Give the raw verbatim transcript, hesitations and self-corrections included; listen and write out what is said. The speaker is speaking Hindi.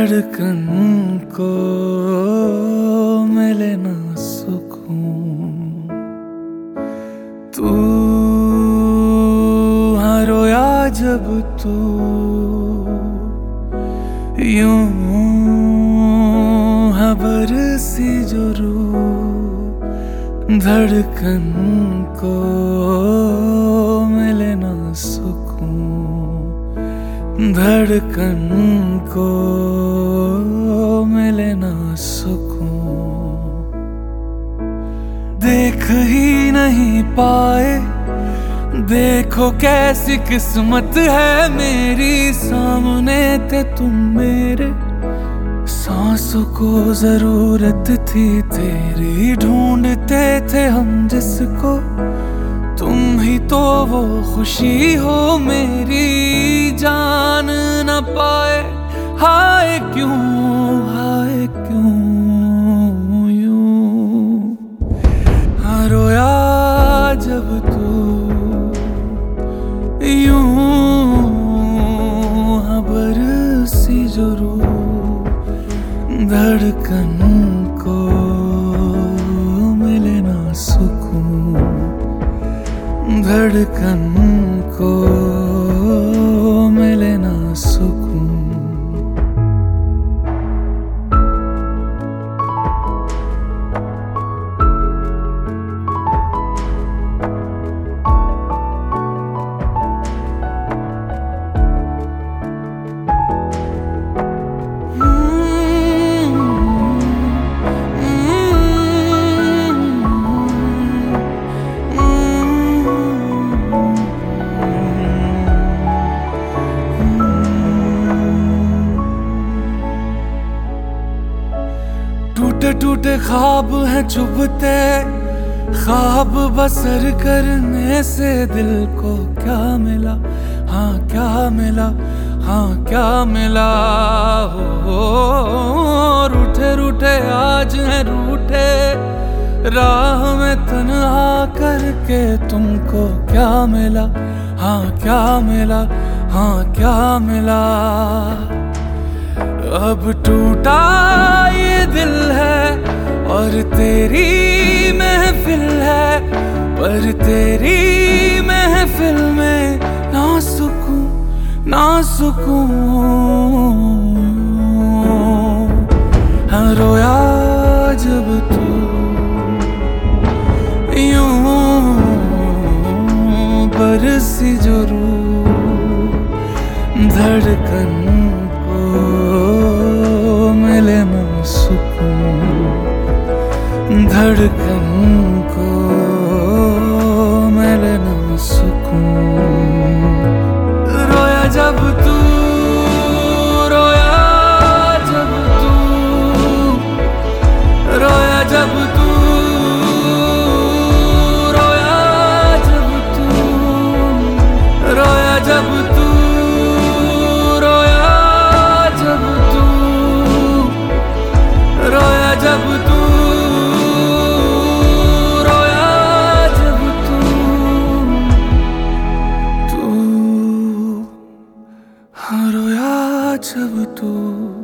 धड़कन को मिले ना सुकून। तू हाँ रोया जब तू यूं हाँ बरसी जो रूह, धड़कन को मिले ना सुकून, धड़कन को मिले ना सुकून। देख ही नहीं पाए, देखो कैसी किस्मत है मेरी, सामने थे तुम मेरे, सांसों को जरूरत थी तेरी, ढूंढते थे हम जिसको, तुम ही तो वो खुशी हो मेरी, जान न पाए हाय क्यों, हाय क्यों यूं। हाँ रोया जब तू यूं हाँ बरसी जो रूह, धड़कन को मिले ना सुकून, धड़कन को मिले ना सुकून। टूटे टूटे ख्वाब हैं चुभते, ख्वाब बसर करने से दिल को क्या मिला, हाँ क्या मिला, हाँ क्या मिला। हो रूठे रूठे आज हैं रूठे, राह में तन्हा करके तुमको क्या मिला, हाँ क्या मिला, हाँ क्या मिला। अब टूटा ये दिल है और तेरी महफिल है, पर तेरी महफिल में ना सुकून, ना सुकून। हाँ रोया जब तू यूं बरसी जो रूह, धड़कन मिले ना सुकून, धड़कन को मिले ना सुकून। रोया जब तू, रोया जब तू, रोया जब तू, रोया जब तू, रोया जब तू, रोया जब तू, रोया जब तू, तू हाँ रोया जब तू।